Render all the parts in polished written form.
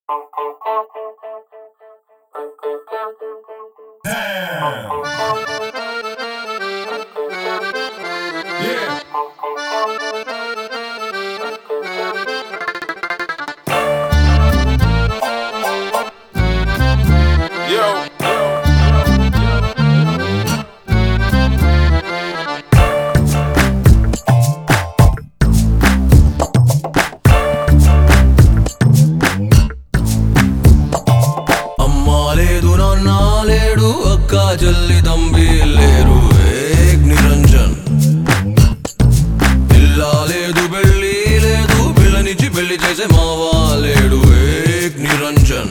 Yeah. Yo. అమ్మా లేదు నాన్న లేడు అక్క చెల్లి తంబి లేరు ఏక్ నిరంజన్ పిల్ల లేదు పెళ్ళి లేదు పిల్లనిచ్చి పెళ్లి చేసే మావా లేడు ఏక్ నిరంజన్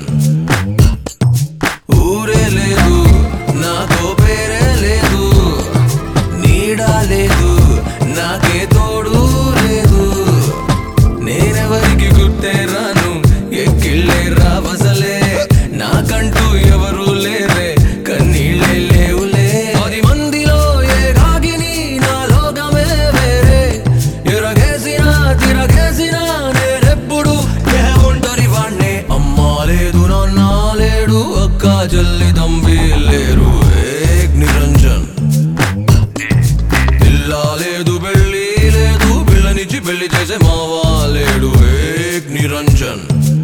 ఊరే లేదు నాతో పేరే లేదు నీడా లేదు నాకే తోడు లేదు నేనెవరికి గుర్తే రాను ఎక్కిళ్ళే రావసలే నాకంటూ ఎవరు లేరే కన్నీళ్ళే లేవులే 10 మందిలో ఏ రాగిని నా లోకమే వేరే ఎరగేసినా తిరగేసినా నేనెప్పుడు ఏ ఒంటరి వాణ్ణే అమ్మా లేదు నాన్న లేడు అక్క చెల్లి తంబి లేరు ఏక్ నిరంజన్ పిల్ల లేదు పెళ్ళి లేదు పిల్లనిచ్చి పెళ్లి చేసే మావా లేడు ఏక్ Niranjan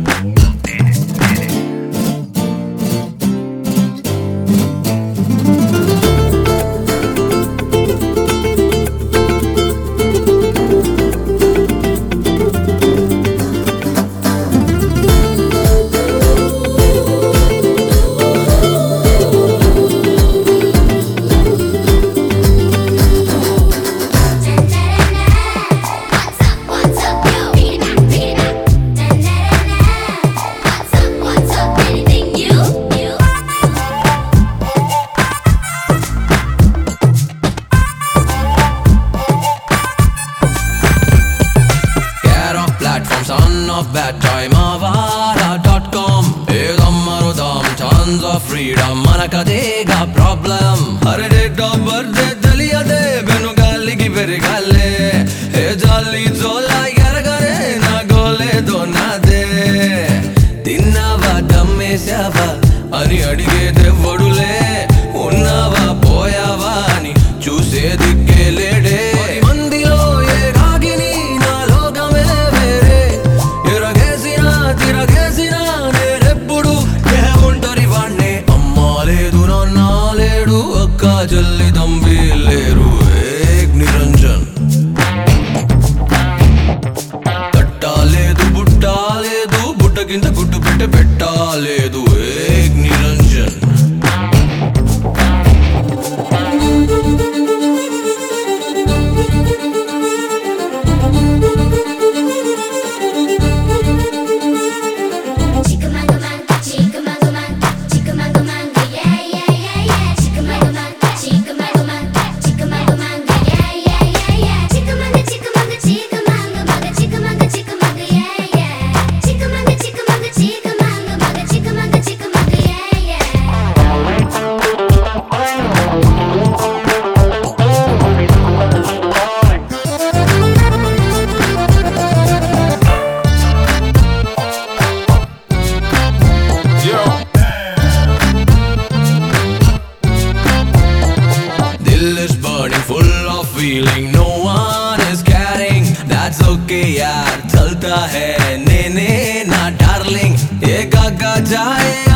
Son of bad time avara.com Edammarudam tons of freedom manakadega problem Hare date of birthday teliyade benugaligi perigale e jalli zola yaragare na gole donade tinnava dammesava ani adige devadule unnava poyava ani chuse dikke lede mandilo e ragini na logame vere eragesiనా తిరగేసినా నేనెప్పుడు ఏ ఒంటరి వాణ్ణే అమ్మా లేదు నాన్న లేడు అక్క చెల్లి తంబి లేరు ఏక్ నిరంజన్ కట్టాలేదు బుట్టాలేదు బుట్ట కింద గుట్టు పెట్టాలేదు ఏక్ Niranjan Full of feeling, no one is caring. That's okay, yaar. Chalta hai, ne na darling. Ek aga jaye